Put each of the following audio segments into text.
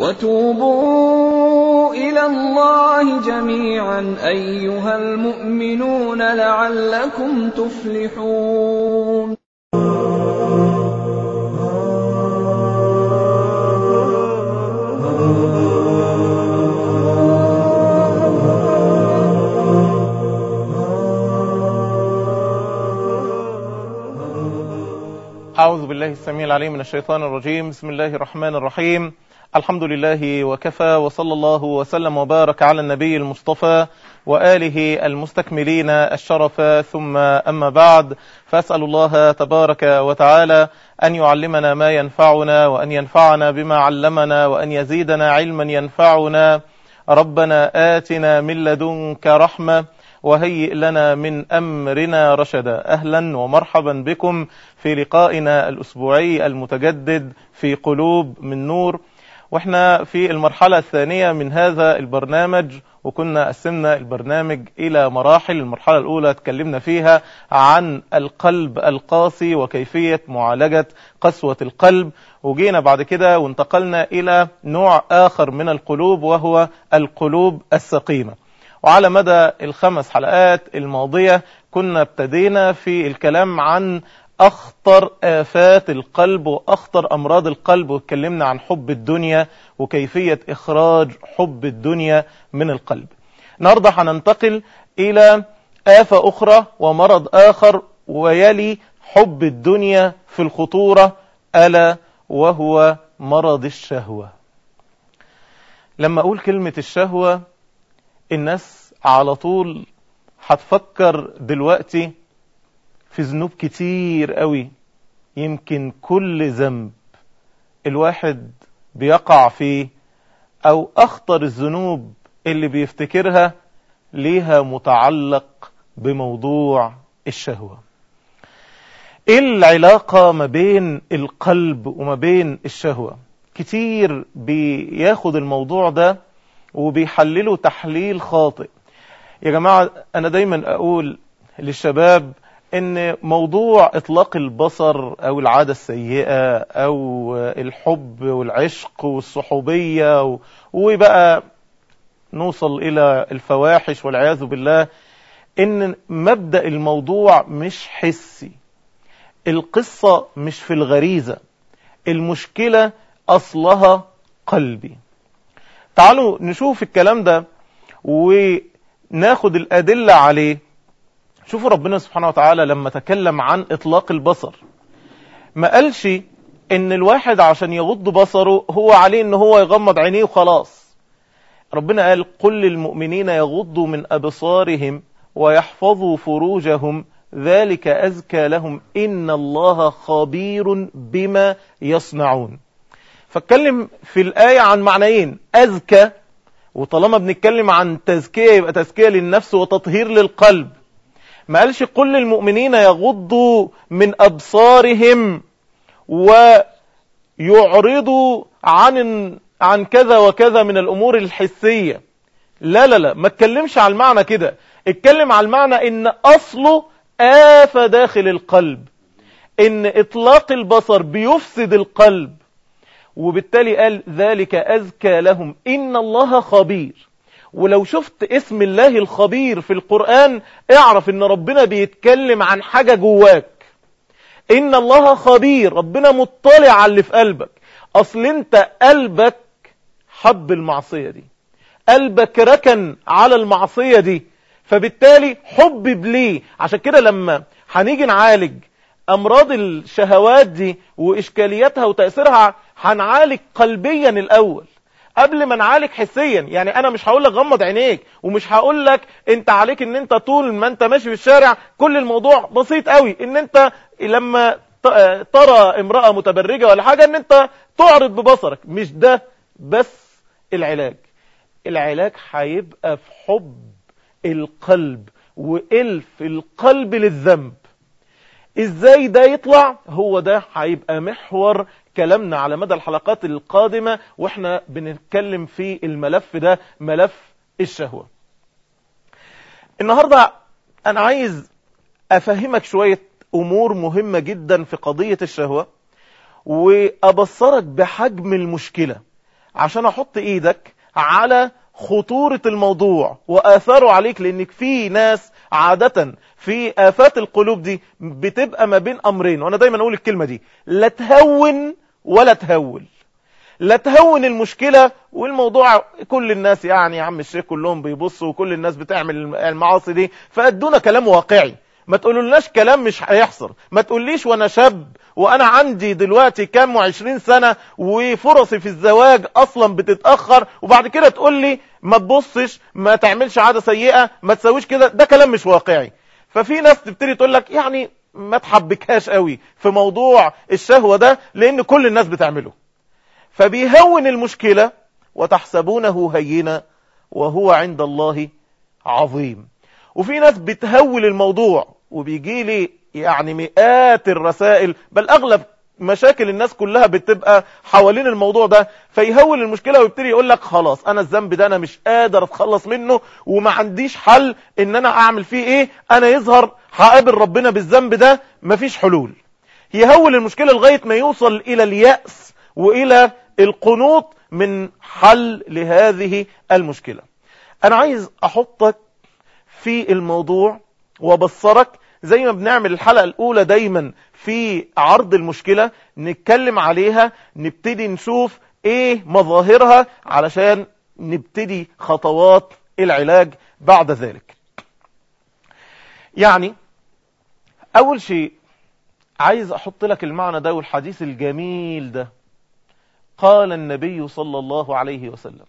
وتوبوا إلى الله جميعا أيها المؤمنون لعلكم تفلحون. أعوذ بالله السميع العليم من الشيطان الرجيم. بسم الله الرحمن الرحيم. الحمد لله وكفى، وصلى الله وسلم وبارك على النبي المصطفى وآله المستكملين الشرف، ثم أما بعد، فأسأل الله تبارك وتعالى أن يعلمنا ما ينفعنا، وأن ينفعنا بما علمنا، وأن يزيدنا علما ينفعنا. ربنا آتنا من لدنك رحمة وهيئ لنا من أمرنا رشدا. أهلا ومرحبا بكم في لقائنا الأسبوعي المتجدد في قلوب من نور، واحنا في المرحلة الثانية من هذا البرنامج، وكنا قسمنا البرنامج إلى مراحل. المرحلة الأولى تكلمنا فيها عن القلب القاسي وكيفية معالجة قسوة القلب، وجينا بعد كده وانتقلنا إلى نوع آخر من القلوب وهو القلوب السقيمة. وعلى مدى ال5 حلقات الماضية كنا ابتدينا في الكلام عن أخطر آفات القلب وأخطر أمراض القلب، واتكلمنا عن حب الدنيا وكيفية إخراج حب الدنيا من القلب. النهاردة هننتقل إلى آفة أخرى ومرض آخر ويلي حب الدنيا في الخطورة، ألا وهو مرض الشهوة. لما أقول كلمة الشهوة الناس على طول هتفكر دلوقتي في ذنوب كتير قوي، يمكن كل ذنب الواحد بيقع فيه او اخطر الذنوب اللي بيفتكرها ليها متعلق بموضوع الشهوة. ايه العلاقة ما بين القلب وما بين الشهوة؟ كتير بياخد الموضوع ده وبيحلله تحليل خاطئ. يا جماعة أنا دايما أقول للشباب إن موضوع إطلاق البصر أو العادة السيئة أو الحب والعشق والصحوبية وبقى نوصل إلى الفواحش والعياذ بالله، إن مبدأ الموضوع مش حسي. القصة مش في الغريزة، المشكلة أصلها قلبي. تعالوا نشوف الكلام ده وناخد الأدلة عليه. شوفوا ربنا سبحانه وتعالى لما تكلم عن إطلاق البصر ما قالش إن الواحد عشان يغض بصره هو عليه إن هو يغمض عينيه وخلاص. ربنا قال قل للمؤمنين يغضوا من أبصارهم ويحفظوا فروجهم ذلك أزكى لهم إن الله خبير بما يصنعون. فاتكلم في الآية عن معنيين: أزكى، وطالما بنتكلم عن تزكية يبقى تزكية للنفس وتطهير للقلب. ما قالش قل للمؤمنين يغضوا من أبصارهم ويعرضوا عن كذا وكذا من الأمور الحسية. لا لا لا، ما اتكلمش على المعنى كده، اتكلم على المعنى إن أصله آفة داخل القلب، إن إطلاق البصر بيفسد القلب، وبالتالي قال ذلك أزكى لهم إن الله خبير. ولو شفت اسم الله الخبير في القرآن اعرف ان ربنا بيتكلم عن حاجة جواك. إن الله خبير، ربنا مطلع على اللي في قلبك. أصل انت قلبك حب المعصية دي، قلبك ركن على المعصية دي، فبالتالي حبب ليه. عشان كده لما هنيجي نعالج أمراض الشهوات دي وإشكالياتها وتأثيرها هنعالج قلبيا الأول قبل ما نعالج حسيا. يعني أنا مش هقول لك غمض عينيك، ومش هقول لك أنت عليك أن أنت طول ما أنت ماشي في الشارع، كل الموضوع بسيط قوي أن أنت لما ترى امرأة متبرجة ولا حاجة أن أنت تعرض ببصرك. مش ده بس العلاج. العلاج هيبقى في حب القلب وإلف القلب للذنب. ازاي ده يطلع؟ هو ده هيبقى محور كلامنا على مدى الحلقات القادمة، واحنا بنتكلم في الملف ده، ملف الشهوة. النهاردة انا عايز افهمك شوية امور مهمة جدا في قضية الشهوة، وابصرك بحجم المشكلة عشان احط ايدك على خطورة الموضوع وآثاره عليك، لأنك في ناس عادة في آفات القلوب دي بتبقى ما بين أمرين، وأنا دايما أقول الكلمة دي: لا تهون ولا تهول. لا تهون المشكلة والموضوع كل الناس يعني يا عم الشيخ كلهم بيبصوا وكل الناس بتعمل المعاصي دي، فأدونا كلام واقعي، ما تقولولناش كلام مش هيحصل. ما تقوليش وانا شاب وانا عندي دلوقتي كام 20 سنة وفرصي في الزواج اصلا بتتأخر، وبعد كده تقول لي ما تبصش، ما تعملش عادة سيئة، ما تسويش كده. ده كلام مش واقعي. ففي ناس تبتدي تقول لك يعني ما تحبكهاش قوي في موضوع الشهوة ده لان كل الناس بتعمله، فبيهون المشكلة وتحسبونه هينا وهو عند الله عظيم. وفي ناس بتهول الموضوع وبيجي لي يعني مئات الرسائل، بل اغلب مشاكل الناس كلها بتبقى حوالين الموضوع ده، فيهول المشكلة ويبتدي يقول لك خلاص انا الذنب ده انا مش قادر اتخلص منه وما عنديش حل ان انا اعمل فيه ايه، انا يظهر هقابل ربنا بالذنب ده، مفيش حلول. يهول المشكلة لغاية ما يوصل الى اليأس والى القنوط من حل لهذه المشكلة. انا عايز احطك في الموضوع وبصرك زي ما بنعمل الحلقة الأولى دايما في عرض المشكلة، نتكلم عليها، نبتدي نشوف ايه مظاهرها علشان نبتدي خطوات العلاج بعد ذلك. يعني أول شيء عايز أحط لك المعنى ده والحديث الجميل ده. قال النبي صلى الله عليه وسلم: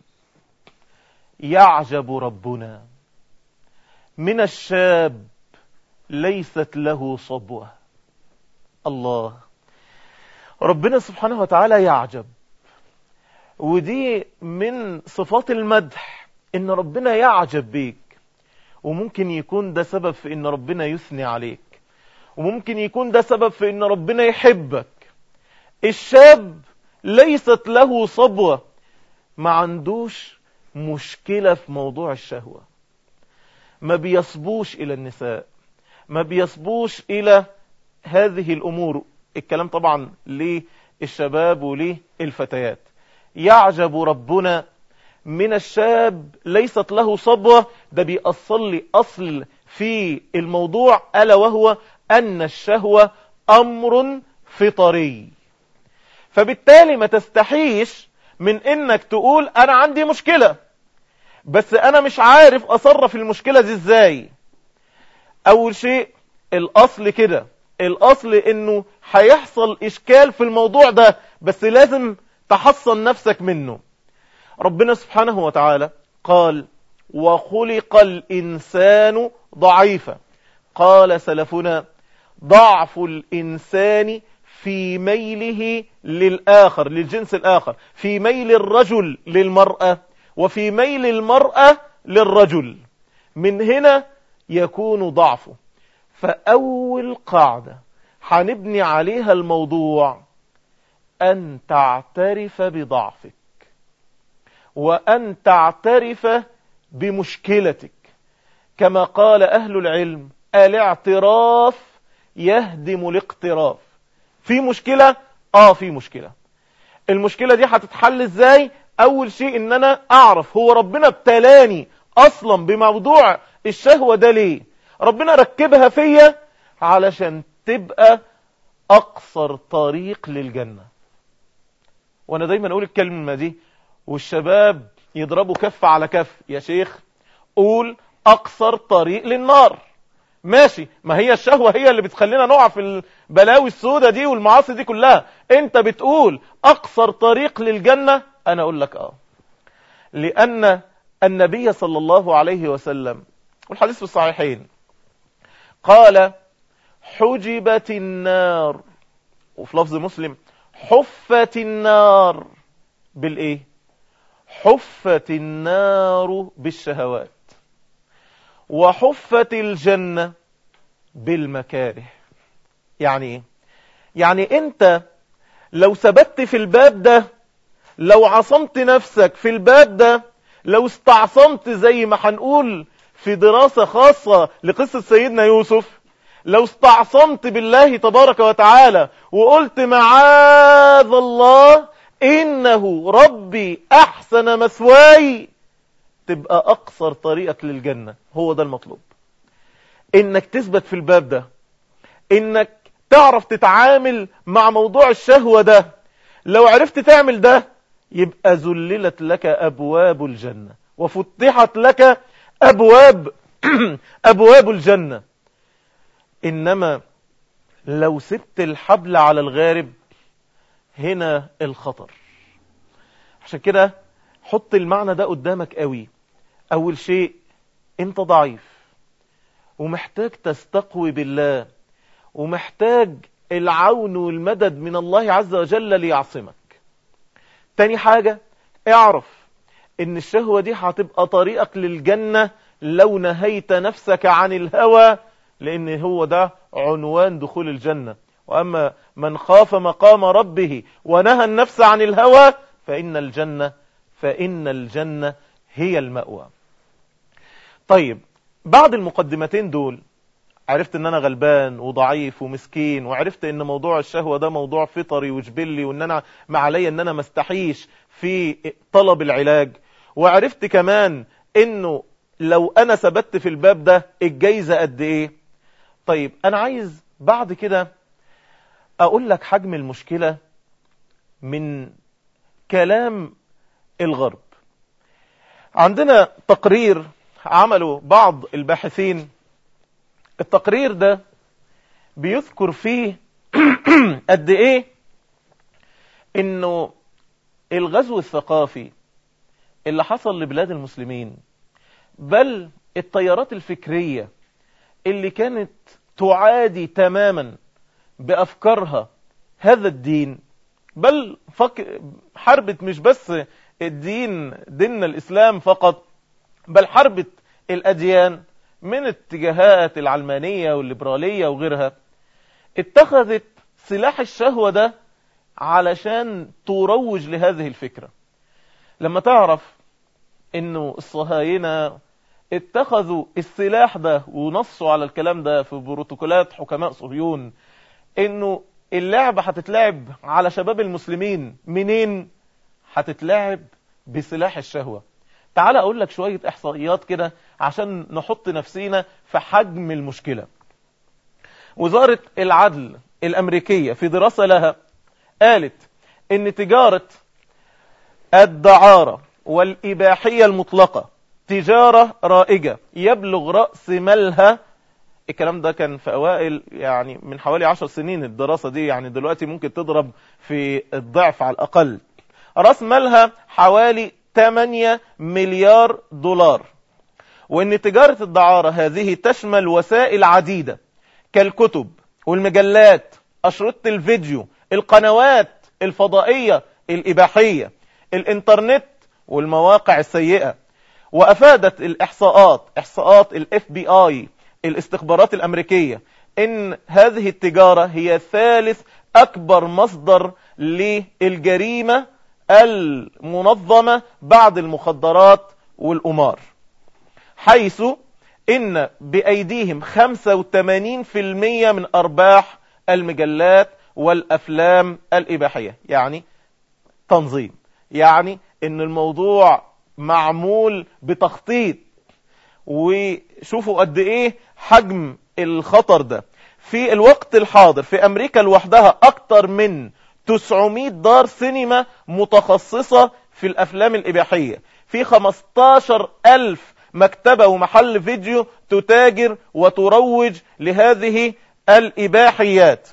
يعجب ربنا من الشاب ليست له صبوة. الله، ربنا سبحانه وتعالى يعجب، ودي من صفات المدح، ان ربنا يعجب بيك. وممكن يكون ده سبب في ان ربنا يثني عليك، وممكن يكون ده سبب في ان ربنا يحبك. الشاب ليست له صبوة، ما عندوش مشكلة في موضوع الشهوة، ما بيصبوش إلى النساء، ما بيصبوش إلى هذه الأمور. الكلام طبعا للشباب وللفتيات. يعجب ربنا من الشاب ليست له صبوة، ده بيأصل لي أصل في الموضوع، ألا وهو أن الشهوة أمر فطري. فبالتالي ما تستحيش من إنك تقول أنا عندي مشكلة بس أنا مش عارف أصرف المشكلة دي إزاي. أول شيء الأصل كده، الأصل إنه هيحصل إشكال في الموضوع ده، بس لازم تحصن نفسك منه. ربنا سبحانه وتعالى قال: وخلق الإنسان ضعيفا. قال سلفنا: ضعف الإنسان في ميله للآخر، للجنس الآخر، في ميل الرجل للمرأة، وفي ميل المرأة للرجل. من هنا يكون ضعفه. فأول قاعدة هنبني عليها الموضوع أن تعترف بضعفك، وأن تعترف بمشكلتك. كما قال أهل العلم: الاعتراف يهدم الاقتراف. في مشكلة؟ في مشكلة. المشكلة دي هتتحل ازاي؟ اول شيء ان انا اعرف هو ربنا ابتلاني اصلا بموضوع الشهوة ده ليه. ربنا ركبها فيا علشان تبقى اقصر طريق للجنة. وانا دايما اقول الكلمة دي والشباب يضربوا كف على كف: يا شيخ قول اقصر طريق للنار. ماشي، ما هي الشهوة هي اللي بتخلينا نقع في البلاوي السودة دي والمعاصي دي كلها. انت بتقول اقصر طريق للجنة، انا اقول لك لان النبي صلى الله عليه وسلم والحديث في الصحيحين قال: حجبت النار، وفي لفظ مسلم: حفت النار بالايه؟ حفت النار بالشهوات، وحفت الجنة بالمكاره. يعني ايه؟ يعني انت لو ثبت في الباب ده، لو عصمت نفسك في الباب ده، لو استعصمت زي ما هنقول في دراسة خاصة لقصة سيدنا يوسف، لو استعصمت بالله تبارك وتعالى وقلت معاذ الله إنه ربي أحسن مثواي، تبقى أقصر طريقك للجنة. هو ده المطلوب، إنك تثبت في الباب ده، إنك تعرف تتعامل مع موضوع الشهوة ده. لو عرفت تعمل ده يبقى ذللت لك أبواب الجنة وفتحت لك أبواب الجنة. إنما لو سبت الحبل على الغارب، هنا الخطر. عشان كده حط المعنى ده قدامك قوي. أول شيء، أنت ضعيف ومحتاج تستقوي بالله، ومحتاج العون والمدد من الله عز وجل ليعصمك. تاني حاجة، اعرف ان الشهوة دي هتبقى طريقك للجنة لو نهيت نفسك عن الهوى، لان هو ده عنوان دخول الجنة. واما من خاف مقام ربه ونهى النفس عن الهوى فإن الجنة هي المأوى. طيب، بعد المقدمتين دول عرفت ان انا غلبان وضعيف ومسكين، وعرفت ان موضوع الشهوة ده موضوع فطري وجبلي، وان انا ما علي ان انا مستحيش في طلب العلاج، وعرفت كمان انه لو انا ثبت في الباب ده الجايزة قد ايه. طيب، انا عايز بعد كده اقول لك حجم المشكلة من كلام الغرب. عندنا تقرير عمله بعض الباحثين، التقرير ده بيذكر فيه قد ايه انه الغزو الثقافي اللي حصل لبلاد المسلمين، بل التيارات الفكرية اللي كانت تعادي تماما بأفكارها هذا الدين، بل حربت مش بس ديننا الإسلام فقط، بل حربت الأديان من اتجاهات العلمانية والليبرالية وغيرها، اتخذت سلاح الشهوة ده علشان تروج لهذه الفكرة. لما تعرف انه الصهاينة اتخذوا السلاح ده ونصوا على الكلام ده في بروتوكولات حكماء صهيون، انه اللعبة هتتلعب على شباب المسلمين، منين هتتلعب؟ بسلاح الشهوة. تعال اقول لك شوية احصائيات كده عشان نحط نفسينا في حجم المشكلة. وزارة العدل الامريكية في دراسة لها قالت ان تجارة الدعارة والإباحية المطلقة تجارة رائجة يبلغ رأس مالها، الكلام ده كان في أوائل يعني من حوالي 10 سنين الدراسة دي، يعني دلوقتي ممكن تضرب في الضعف على الأقل. رأس مالها حوالي 8 مليار دولار. وإن تجارة الدعارة هذه تشمل وسائل عديدة كالكتب والمجلات، أشرطة الفيديو، القنوات الفضائية الإباحية، الإنترنت والمواقع السيئة. وأفادت إحصاءات ال FBI الاستخبارات الأمريكية إن هذه التجارة هي ثالث أكبر مصدر للجريمة المنظمة بعد المخدرات والقمار، حيث إن بأيديهم 85% من أرباح المجلات والأفلام الإباحية. يعني تنظيم، يعني إن الموضوع معمول بتخطيط. وشوفوا قد إيه حجم الخطر ده. في الوقت الحاضر في أمريكا لوحدها أكتر من 900 دار سينما متخصصة في الأفلام الإباحية، في 15,000 مكتبة ومحل فيديو تتاجر وتروج لهذه الإباحيات.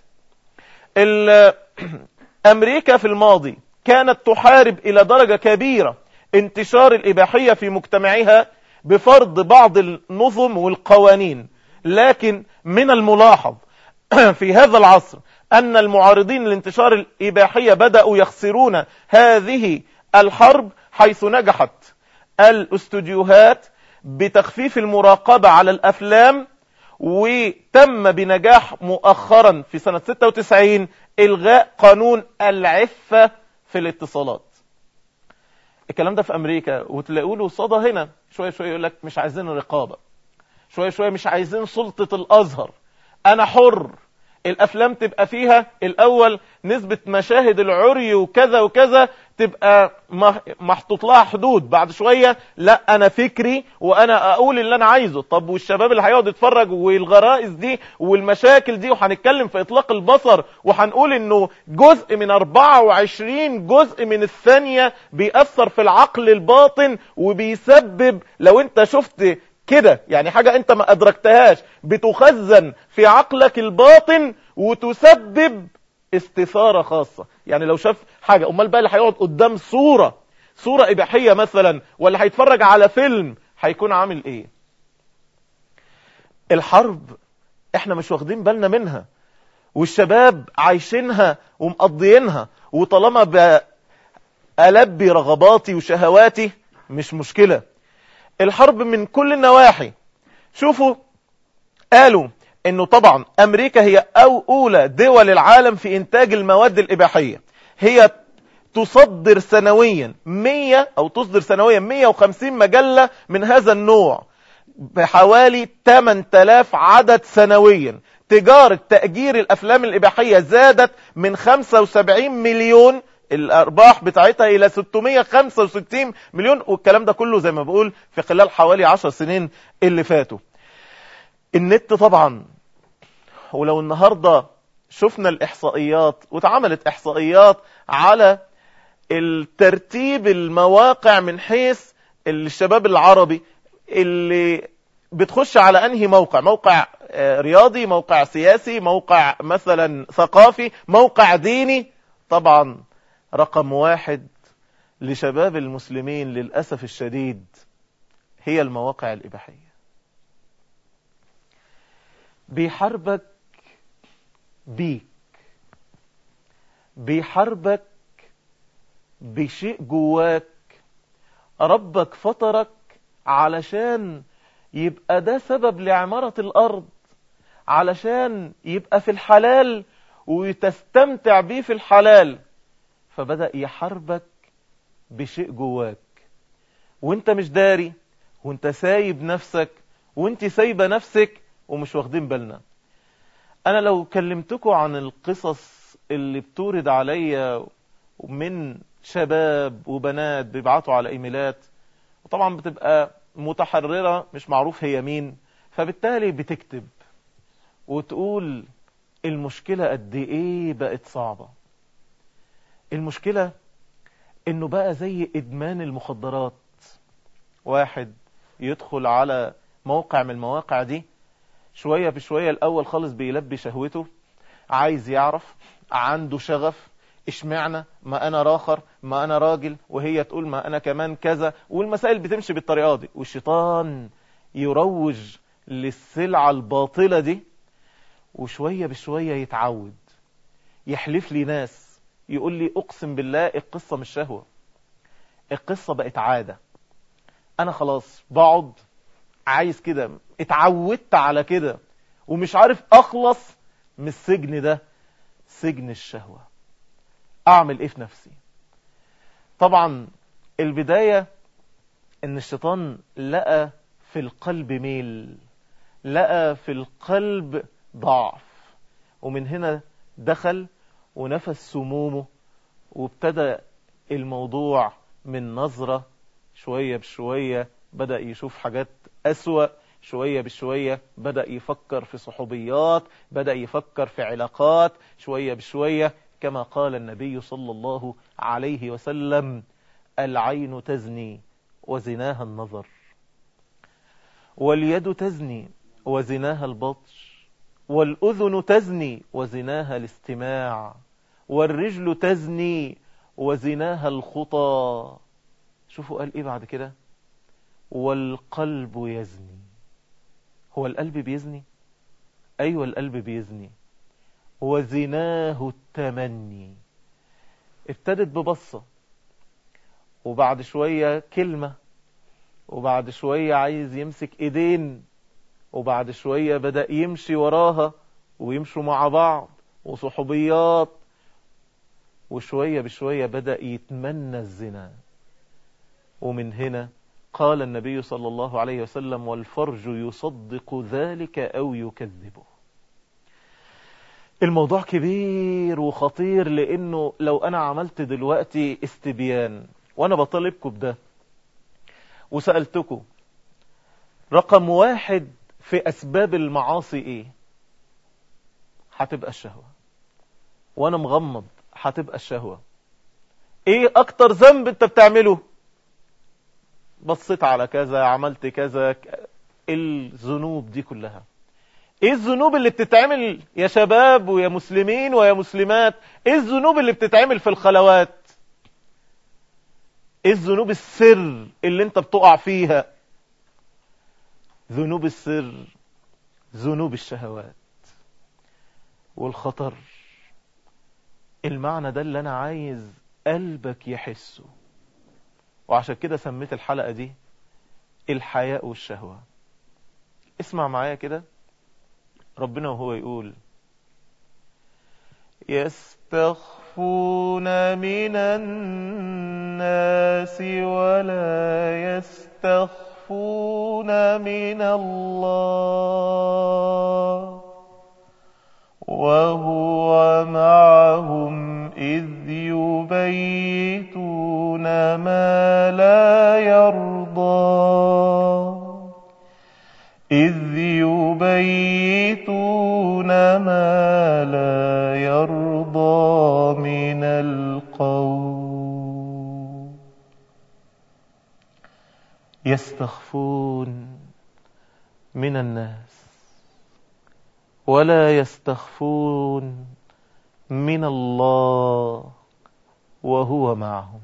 أمريكا في الماضي كانت تحارب إلى درجة كبيرة انتشار الإباحية في مجتمعها بفرض بعض النظم والقوانين، لكن من الملاحظ في هذا العصر أن المعارضين لانتشار الإباحية بدأوا يخسرون هذه الحرب، حيث نجحت الاستوديوهات بتخفيف المراقبة على الأفلام، وتم بنجاح مؤخرا في سنة 96 إلغاء قانون العفة في الاتصالات. الكلام ده في أمريكا، وتلاقوا له صدى هنا شوية شوية يقول لك مش عايزين رقابة، شوية شوية مش عايزين سلطة الأزهر، أنا حر، الافلام تبقى فيها الاول نسبة مشاهد العري وكذا وكذا، تبقى محطوط لها حدود. بعد شوية لا، انا فكري وانا اقول اللي انا عايزه. طب والشباب اللي هيقعد يتفرج والغرائز دي والمشاكل دي، وهنتكلم في اطلاق البصر وهنقول انه جزء من 24 جزء من الثانية بيأثر في العقل الباطن وبيسبب، لو انت شفت كده يعني حاجة انت ما ادركتهاش، بتخزن في عقلك الباطن وتسبب استثارة خاصة. يعني لو شاف حاجة، امال بقى اللي هيقعد قدام صورة اباحية مثلا، ولا هيتفرج على فيلم، هيكون عامل ايه؟ الحرب احنا مش واخدين بالنا منها، والشباب عايشينها ومقضيينها، وطالما بألبي رغباتي وشهواتي مش مشكلة. الحرب من كل النواحي. شوفوا، قالوا انه طبعا امريكا هي اولى دول العالم في انتاج المواد الاباحية. هي تصدر سنويا 150 مجلة من هذا النوع بحوالي 8000 عدد سنويا. تجارة تأجير الافلام الاباحية زادت من 75 مليون الارباح بتاعتها الى 665 مليون، والكلام ده كله زي ما بقول في خلال حوالي 10 سنين اللي فاتوا. النت طبعا، ولو النهاردة شفنا الاحصائيات، واتعملت احصائيات على الترتيب المواقع من حيث الشباب العربي اللي بتخش على انهي موقع رياضي، موقع سياسي، موقع مثلا ثقافي، موقع ديني. طبعا رقم 1 لشباب المسلمين للأسف الشديد هي المواقع الإباحية. بيحاربك بيك، بيحاربك بشيء جواك ربك فطرك علشان يبقى ده سبب لعمارة الأرض، علشان يبقى في الحلال وتستمتع بيه في الحلال. فبدأ يحاربك بشيء جواك وانت مش داري، وانت سايب نفسك، وانت سايبة نفسك ومش واخدين بالنا. انا لو كلمتكم عن القصص اللي بتورد عليا من شباب وبنات بيبعتوا على ايميلات، وطبعا بتبقى متحررة مش معروف هي مين، فبالتالي بتكتب وتقول المشكلة قد ايه بقت صعبة. المشكلة انه بقى زي ادمان المخدرات. واحد يدخل على موقع من المواقع دي، شوية بشوية الاول خالص بيلبي شهوته، عايز يعرف، عنده شغف، اشمعنى ما انا راخر، ما انا راجل، وهي تقول ما انا كمان كذا، والمسائل بتمشي بالطريقة دي. والشيطان يروج للسلعة الباطلة دي، وشوية بشوية يتعود. يحلف لي ناس يقول لي اقسم بالله القصة مش شهوة، القصة بقت عادة. انا خلاص بقعد عايز كده، اتعودت على كده ومش عارف اخلص من السجن ده، سجن الشهوة. اعمل ايه في نفسي؟ طبعا البداية ان الشيطان لقى في القلب ميل، لقى في القلب ضعف، ومن هنا دخل ونفس سمومه، وابتدى الموضوع من نظرة. شوية بشوية بدأ يشوف حاجات أسوأ، شوية بشوية بدأ يفكر في صحوبيات، بدأ يفكر في علاقات، شوية بشوية كما قال النبي صلى الله عليه وسلم: العين تزني وزناها النظر، واليد تزني وزناها البطش، والأذن تزني وزناها الاستماع، والرجل تزني وزناها الخطى. شوفوا قال ايه بعد كده: والقلب يزني. هو القلب بيزني؟ ايوه القلب بيزني. وزناه التمني. ابتدت ببصة، وبعد شوية كلمة، وبعد شوية عايز يمسك ايدين، وبعد شوية بدأ يمشي وراها ويمشوا مع بعض وصحوبيات، وشوية بشوية بدأ يتمنى الزنا. ومن هنا قال النبي صلى الله عليه وسلم: والفرج يصدق ذلك أو يكذبه. الموضوع كبير وخطير، لأنه لو أنا عملت دلوقتي استبيان وأنا بطالبكم بده وسألتكم رقم 1 في أسباب المعاصي إيه، هتبقى الشهوة. وأنا مغمض هتبقى الشهوة. إيه أكتر ذنب أنت بتعمله؟ بصيت على كذا، عملت كذا، الذنوب دي كلها. ايه الذنوب اللي بتتعمل يا شباب ويا مسلمين ويا مسلمات؟ ايه الذنوب اللي بتتعمل في الخلوات؟ ايه الذنوب السر اللي انت بتقع فيها؟ ذنوب السر ذنوب الشهوات. والخطر المعنى ده اللي انا عايز قلبك يحسه، وعشان كده سميت الحلقة دي الحياء والشهوة. اسمع معايا كده ربنا وهو يقول: يستخفون من الناس ولا يستخفون من الله وهو معهم إذ يبيتون ما لا يرضى ما لا يرضى من القول. يستخفون من الناس ولا يستخفون من الله وهو معهم.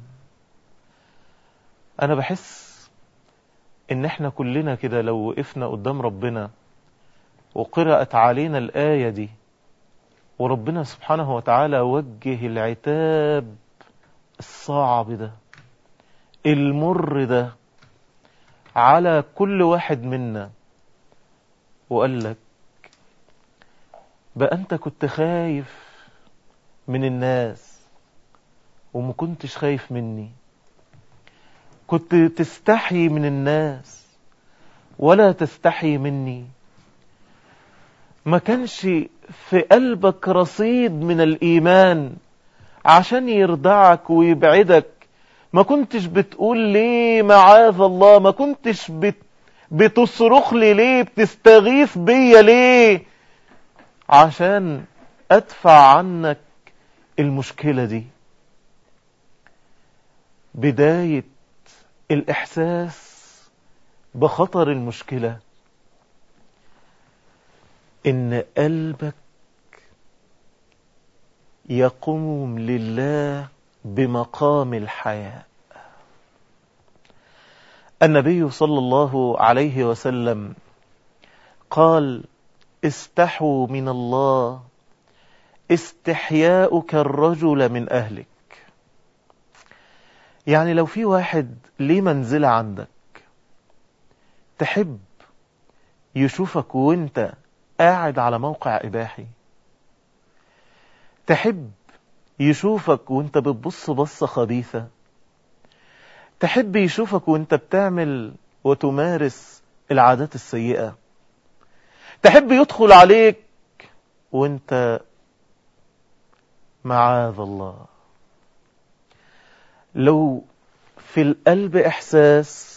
أنا بحس إن إحنا كلنا كده لو وقفنا قدام ربنا وقرأت علينا الآية دي وربنا سبحانه وتعالى وجه العتاب الصعب ده المر ده على كل واحد منا وقال لك: بقى أنت كنت خايف من الناس وما كنتش خايف مني، كنت تستحي من الناس ولا تستحي مني، ما كانش في قلبك رصيد من الإيمان عشان يردعك ويبعدك، ما كنتش بتقول ليه معاذ الله، ما كنتش بتصرخ لي ليه، بتستغيث بيا ليه عشان أدفع عنك المشكلة دي. بداية الإحساس بخطر المشكلة إن قلبك يقوم لله بمقام الحياء. النبي صلى الله عليه وسلم قال: استحوا من الله استحياؤك الرجل من أهلك. يعني لو في واحد ليه منزلة عندك تحب يشوفك وانت قاعد على موقع إباحي، تحب يشوفك وانت بتبص بصة خبيثة، تحب يشوفك وانت بتعمل وتمارس العادات السيئة، تحب يدخل عليك وانت معاذ الله. لو في القلب إحساس،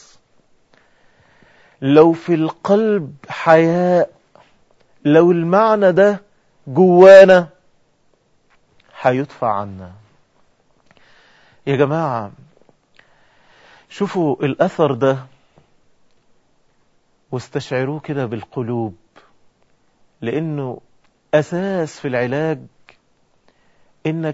لو في القلب حياء، لو المعنى ده جوانا هيدفع عنا. يا جماعة شوفوا الأثر ده واستشعروه كده بالقلوب، لأنه أساس في العلاج إنك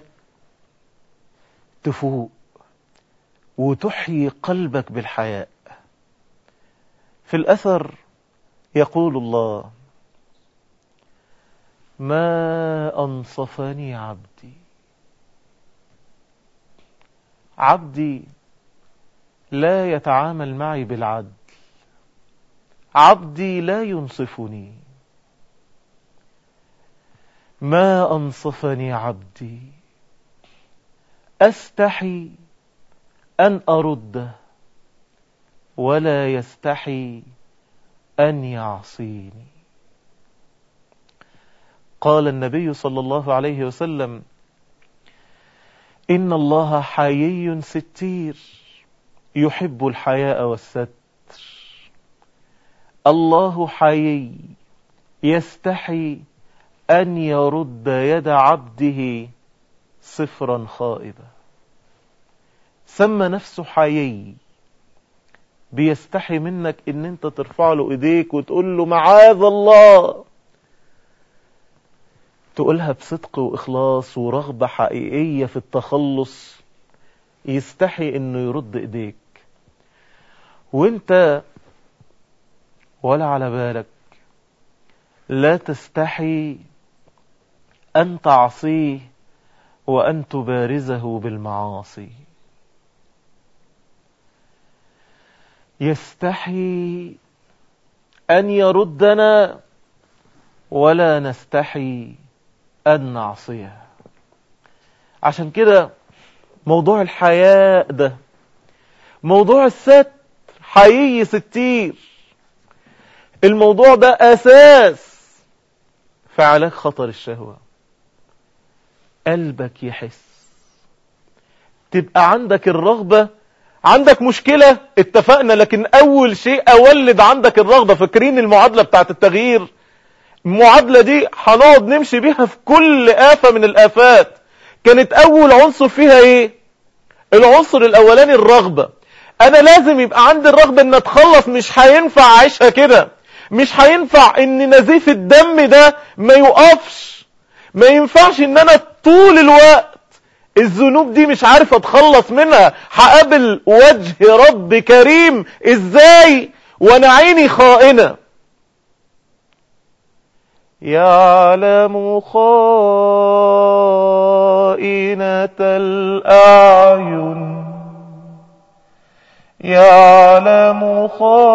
تفوق وتحيي قلبك بالحياء. في الأثر يقول الله: ما أنصفني عبدي. عبدي لا يتعامل معي بالعدل، عبدي لا ينصفني. ما أنصفني عبدي، أستحي أن أرده ولا يستحي أن يعصيني. قال النبي صلى الله عليه وسلم: إن الله حيي ستير يحب الحياء والستر. الله حيي يستحي أن يرد يد عبده صفرا خائبا. سمى نفسه حيي، بيستحي منك ان انت ترفع له ايديك وتقول له معاذ الله، تقولها بصدق واخلاص ورغبة حقيقية في التخلص. يستحي انه يرد ايديك وانت ولا على بالك، لا تستحي ان تعصيه وان تبارزه بالمعاصي. يستحي أن يردنا ولا نستحي أن نعصيه. عشان كده موضوع الحياء ده، موضوع الستر، حيي ستير، الموضوع ده أساس في علاج خطر الشهوة. قلبك يحس، تبقى عندك الرغبة. عندك مشكلة اتفقنا، لكن اول شيء اولد عندك الرغبة. فاكرين المعادلة بتاعت التغيير؟ المعادلة دي هنقعد نمشي بيها في كل آفة من الآفات. كانت اول عنصر فيها ايه؟ العنصر الاولاني الرغبة. انا لازم يبقى عندي الرغبة ان اتخلص. مش هينفع اعيشها كده، مش هينفع ان نزيف الدم ده ما يوقفش. ما ينفعش ان انا طول الوقت الذنوب دي مش عارف اتخلص منها. هقابل وجه رب كريم ازاي وانا عيني خائنة؟ يعلم خائنة الأعين، يعلم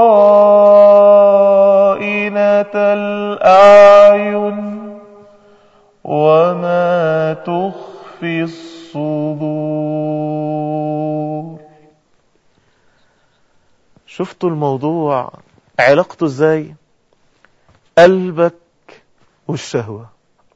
خائنة الأعين وما تخفي الصدور. شفتوا الموضوع علاقته ازاي؟ قلبك والشهوة.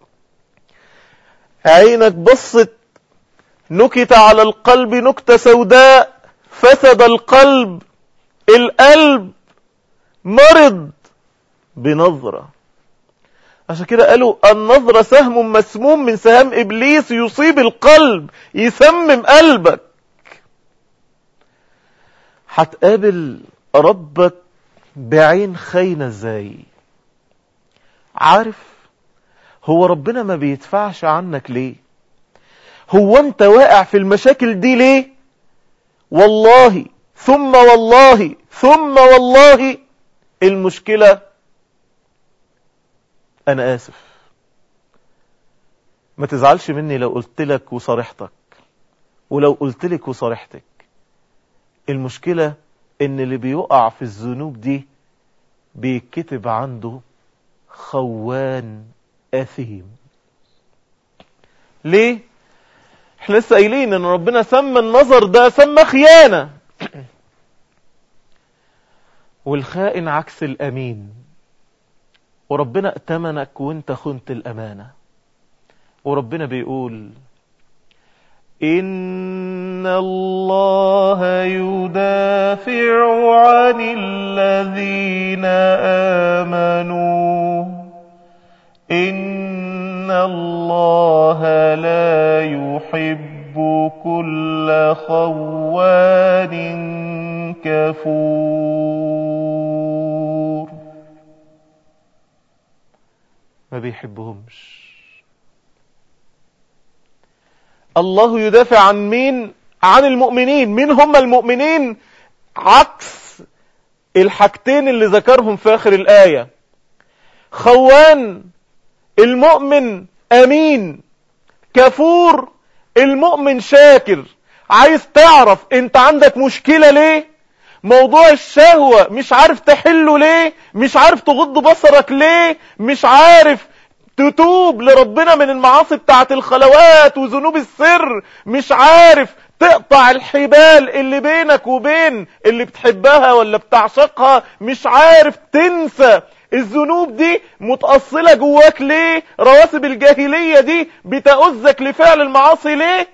عينك بصت نكت على القلب نكتة سوداء، فسد القلب. القلب مرض بنظرة. عشان كده قالوا النظرة سهم مسموم من سهام إبليس، يصيب القلب، يسمم قلبك. هتقابل ربك بعين خاينة ازاي؟ عارف هو ربنا ما بيدفعش عنك ليه؟ هو انت واقع في المشاكل دي ليه؟ والله ثم والله ثم والله المشكلة، انا اسف ما تزعلش مني لو قلت لك وصارحتك، ولو قلت لك وصارحتك، المشكلة ان اللي بيقع في الذنوب دي بيكتب عنده خوان اثيم. ليه؟ احنا لسه قايلين ان ربنا سمى النظر ده سمى خيانة. والخائن عكس الامين، وربنا ائتمنك وانت خنت الامانة. وربنا بيقول إن الله يدافع عن الذين آمنوا إن الله لا يحب كل خوان كفور. ما بيحبهمش. الله يدافع عن مين؟ عن المؤمنين. مين هم المؤمنين؟ عكس الحاجتين اللي ذكرهم في آخر الآية. خوان المؤمن أمين، كفور المؤمن شاكر. عايز تعرف انت عندك مشكلة ليه؟ موضوع الشهوة مش عارف تحله ليه؟ مش عارف تغض بصرك ليه؟ مش عارف تتوب لربنا من المعاصي بتاعت الخلوات وذنوب السر؟ مش عارف تقطع الحبال اللي بينك وبين اللي بتحبها ولا بتعشقها؟ مش عارف تنسى الذنوب دي متأصلة جواك ليه؟ رواسب الجاهلية دي بتأذك لفعل المعاصي ليه؟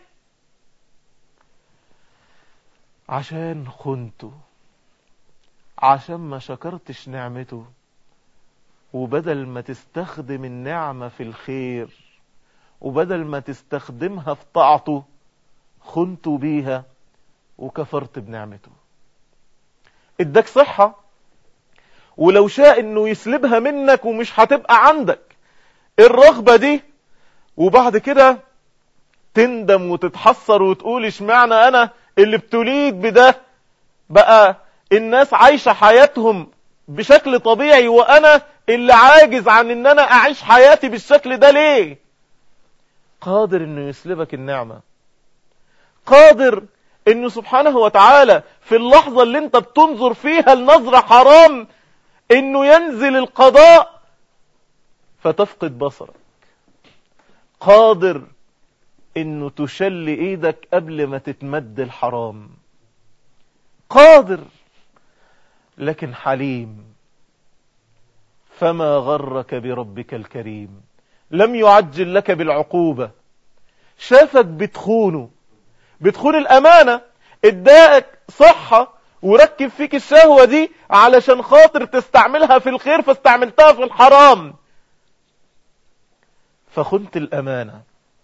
عشان خنته، عشان ما شكرتش نعمته، وبدل ما تستخدم النعمة في الخير وبدل ما تستخدمها في طاعته خنته بيها وكفرت بنعمته. اداك صحة ولو شاء انه يسلبها منك ومش هتبقى عندك الرغبة دي، وبعد كده تندم وتتحسر وتقول اشمعنى انا اللي ابتليت بده، بقى الناس عايشة حياتهم بشكل طبيعي وانا اللي عاجز عن ان انا اعيش حياتي بالشكل ده ليه؟ قادر انه يسلبك النعمة، قادر انه سبحانه وتعالى في اللحظة اللي انت بتنظر فيها النظرة حرام انه ينزل القضاء فتفقد بصرك، قادر انه تشل ايدك قبل ما تتمد الحرام، قادر لكن حليم. فما غرك بربك الكريم، لم يعجل لك بالعقوبة، شافك بتخونه، بتخون الأمانة، اداك صحة وركب فيك الشهوة دي علشان خاطر تستعملها في الخير فاستعملتها في الحرام، فخنت الأمانة،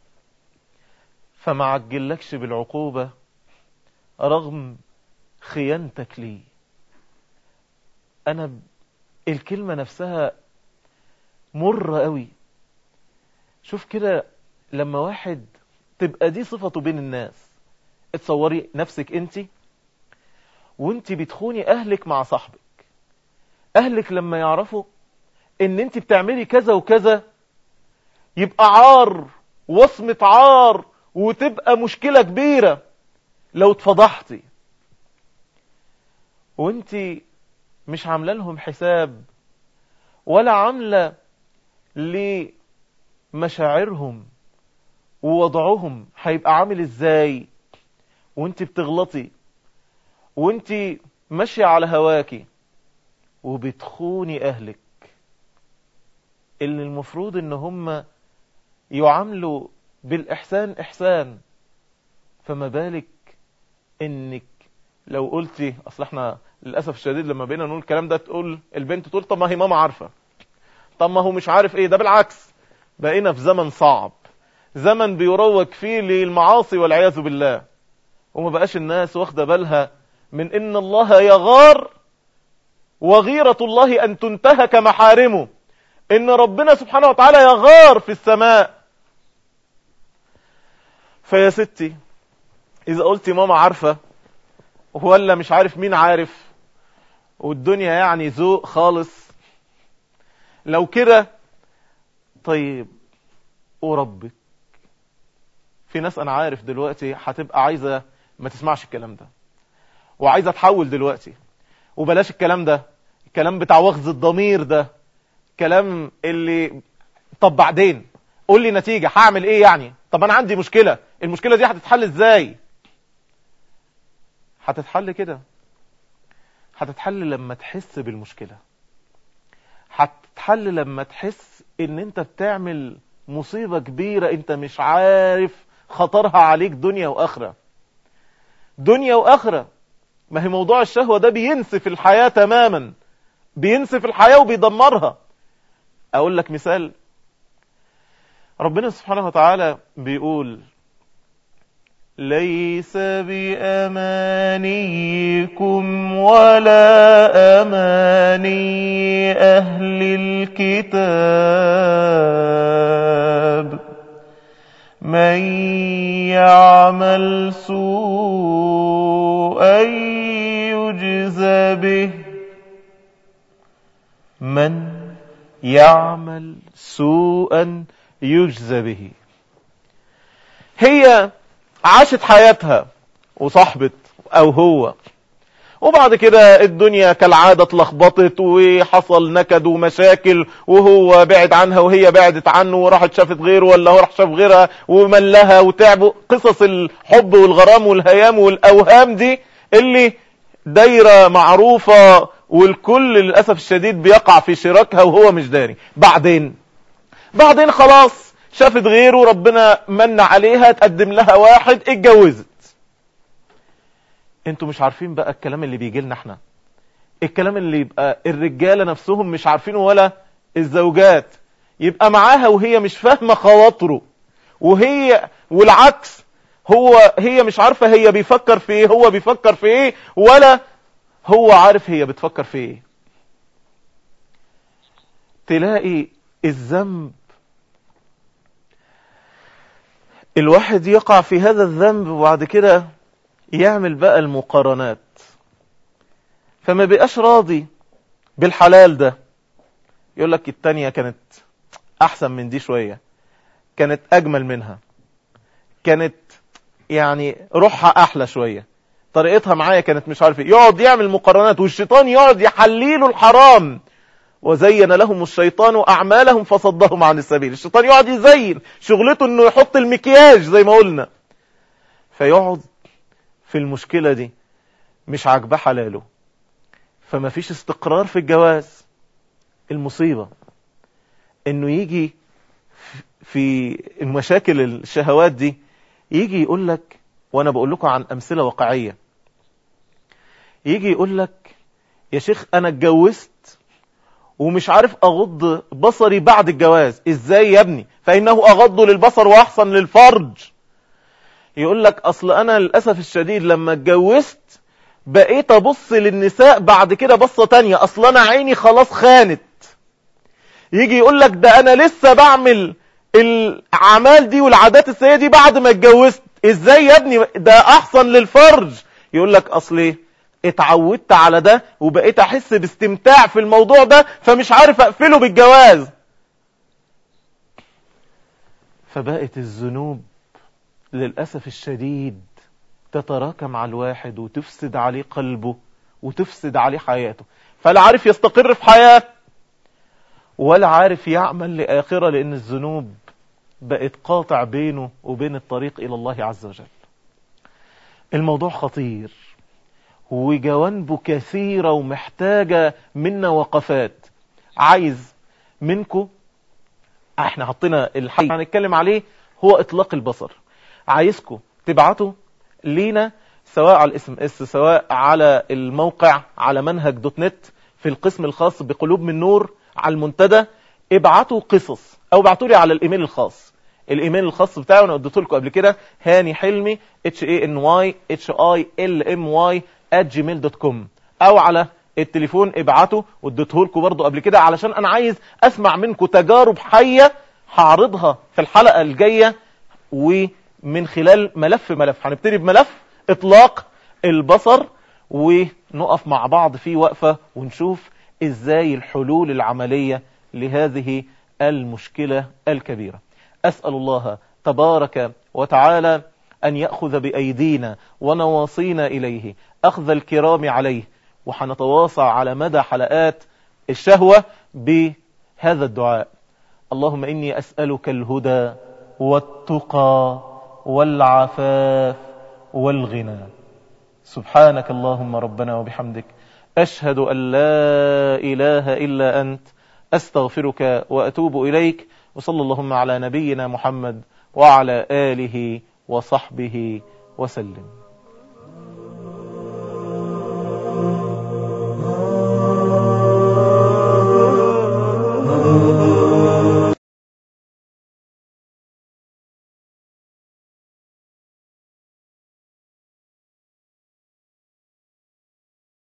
فما عجلكش بالعقوبة رغم خيانتك لي. أنا الكلمة نفسها مرة قوي. شوف كده لما واحد تبقى دي صفته بين الناس، اتصوري نفسك انت وانت بتخوني اهلك مع صاحبك، اهلك لما يعرفوا ان انت بتعملي كذا وكذا يبقى عار، وصمة عار، وتبقى مشكلة كبيرة لو اتفضحتي، وانت مش عامله لهم حساب ولا عامله لمشاعرهم ووضعهم هيبقى عامل ازاي، وانت بتغلطي وانت ماشيه على هواكي وبتخوني اهلك اللي المفروض ان هم يعاملوا بالاحسان احسان. فما بالك انك لو قلتي، اصل احنا للاسف الشديد لما بقينا نقول الكلام ده تقول البنت تقول طب ما هي ماما عارفه، طب ما هو مش عارف ايه. ده بالعكس، بقينا في زمن صعب، زمن بيروج فيه للمعاصي والعياذ بالله، وما بقاش الناس واخده بالها من ان الله يغار، وغيرة الله ان تنتهك محارمه، ان ربنا سبحانه وتعالى يغار في السماء. فيا ستي اذا قلتي ماما عارفه ولا مش عارف مين عارف، والدنيا يعني ذوق خالص، لو كده طيب وربك. في ناس انا عارف دلوقتي هتبقى عايزة ما تسمعش الكلام ده وعايزة تحول دلوقتي، وبلاش الكلام ده، الكلام بتاع وخز الضمير ده، كلام اللي طب بعدين قول لي نتيجة هعمل ايه يعني، طب انا عندي مشكلة، المشكلة دي هتتحل ازاي؟ هتتحل كده، هتتحل لما تحس بالمشكلة، هتتحل لما تحس ان انت بتعمل مصيبة كبيرة انت مش عارف خطرها عليك دنيا واخرة، دنيا واخرة. ما هي موضوع الشهوة ده بينسف الحياة تماما، بينسف الحياة وبيدمرها. اقول لك مثال، ربنا سبحانه وتعالى بيقول ليس بأمانيكم ولا أماني أهل الكتاب من يعمل سوءا يجز به، من يعمل سوءا يجزى به. هي عاشت حياتها وصاحبت او هو، وبعد كده الدنيا كالعادة اتلخبطت وحصل نكد ومشاكل، وهو بعد عنها وهي بعدت عنه، وراحت شافت غيره ولا هو راح شاف غيرها وملها وتعبوا. قصص الحب والغرام والهيام والاوهام دي اللي دايرة معروفة والكل للأسف الشديد بيقع في شراكها وهو مش داري. بعدين خلاص شافت غيره، ربنا من عليها، تقدم لها واحد، اتجوزت. انتوا مش عارفين بقى الكلام اللي بيجي لنا احنا، الكلام اللي يبقى الرجالة نفسهم مش عارفينه ولا الزوجات، يبقى معاها وهي مش فاهمة خواطره، والعكس، هي مش عارفة هي بيفكر في ايه، هو بيفكر في ايه، ولا هو عارف هي بتفكر في ايه. تلاقي الذنب، الواحد يقع في هذا الذنب وبعد كده يعمل بقى المقارنات، فما بقاش راضي بالحلال ده، يقول لك التانية كانت احسن من دي شوية، كانت اجمل منها، كانت يعني روحها احلى شوية، طريقتها معايا كانت مش عارف ايه، يقعد يعمل مقارنات، والشيطان يقعد يحليله الحرام. وزين لهم الشيطان اعمالهم فصدهم عن السبيل. الشيطان يقعد يزين، شغلته انه يحط المكياج زي ما قلنا، فيقعد في المشكلة دي مش عاجباه حلاله، فما فيش استقرار في الجواز. المصيبة انه يجي في المشاكل الشهوات دي، يجي يقول لك، وانا بقول لكم عن امثلة واقعية، يجي يقول لك يا شيخ انا اتجوزت ومش عارف اغض بصري بعد الجواز. ازاي يا ابني؟ فانه اغض للبصر واحسن للفرج. يقول لك اصل انا للاسف الشديد لما اتجوزت بقيت ابص للنساء بعد كده بصة تانية، اصل انا عيني خلاص خانت. يجي يقول لك ده انا لسه بعمل الاعمال دي والعادات السيئة دي بعد ما اتجوزت. ازاي يا ابني؟ ده احسن للفرج. يقول لك اصل ايه، اتعودت على ده وبقيت احس باستمتاع في الموضوع ده، فمش عارف اقفله بالجواز. فبقت الذنوب للأسف الشديد تتراكم على الواحد وتفسد عليه قلبه وتفسد عليه حياته، فلا عارف يستقر في حياة ولا عارف يعمل لآخرة، لأن الذنوب بقت قاطع بينه وبين الطريق إلى الله عز وجل. الموضوع خطير وجوانبه كثيرة ومحتاجة منا وقفات. عايز منكم، احنا حطينا الحل هنتكلم عليه هو اطلاق البصر، عايزكم تبعتوا لينا سواء على الاس ام اس، سواء على الموقع على منهج.net في القسم الخاص بقلوب من نور على المنتدى. ابعتوا قصص او ابعتوا لي على الايميل الخاص. الايميل الخاص بتاعي انا اديته لكم قبل كده، هاني حلمي HANYHILMY@gmail.com، او على التليفون ابعتوا واديته لكم برضو قبل كده، علشان انا عايز اسمع منكم تجارب حية هعرضها في الحلقة الجاية، ومن خلال ملف هنبتدي بملف اطلاق البصر، ونقف مع بعض في وقفة ونشوف ازاي الحلول العملية لهذه المشكلة الكبيرة. أسأل الله تبارك وتعالى أن يأخذ بأيدينا ونواصينا إليه أخذ الكرام عليه، وحنتواصى على مدى حلقات الشهوة بهذا الدعاء: اللهم إني أسألك الهدى والتقى والعفاف والغنى. سبحانك اللهم ربنا وبحمدك، أشهد أن لا إله إلا أنت، أستغفرك وأتوب إليك. وصلى اللهم على نبينا محمد وعلى آله وصحبه وسلم.